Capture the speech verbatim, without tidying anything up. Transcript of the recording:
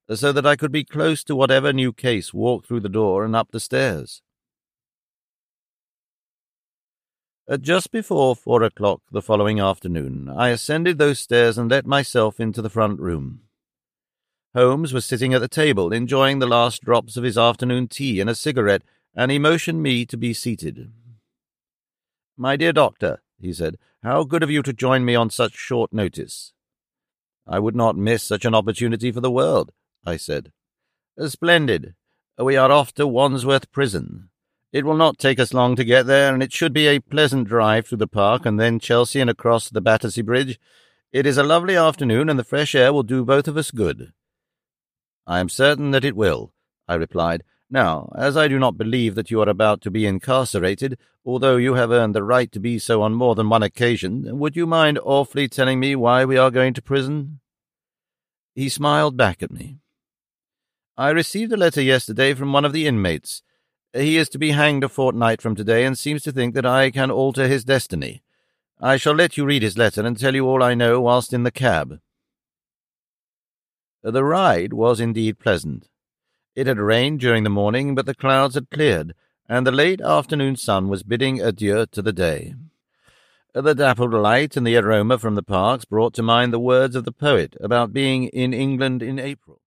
so that I could be close to whatever new case walked through the door and up the stairs. At just before four o'clock the following afternoon, I ascended those stairs and let myself into the front room. Holmes was sitting at the table, enjoying the last drops of his afternoon tea and a cigarette, and he motioned me to be seated. "My dear doctor," he said, "how good of you to join me on such short notice." "I would not miss such an opportunity for the world," I said. "Splendid. We are off to Wandsworth Prison. It will not take us long to get there, and it should be a pleasant drive through the park and then Chelsea and across the Battersea Bridge. It is a lovely afternoon, and the fresh air will do both of us good." "I am certain that it will," I replied. "Now, as I do not believe that you are about to be incarcerated, although you have earned the right to be so on more than one occasion, would you mind awfully telling me why we are going to prison?" He smiled back at me. "I received a letter yesterday from one of the inmates. He is to be hanged a fortnight from today, and seems to think that I can alter his destiny. I shall let you read his letter and tell you all I know whilst in the cab." The ride was indeed pleasant. It had rained during the morning, but the clouds had cleared, and the late afternoon sun was bidding adieu to the day. The dappled light and the aroma from the parks brought to mind the words of the poet about being in England in April.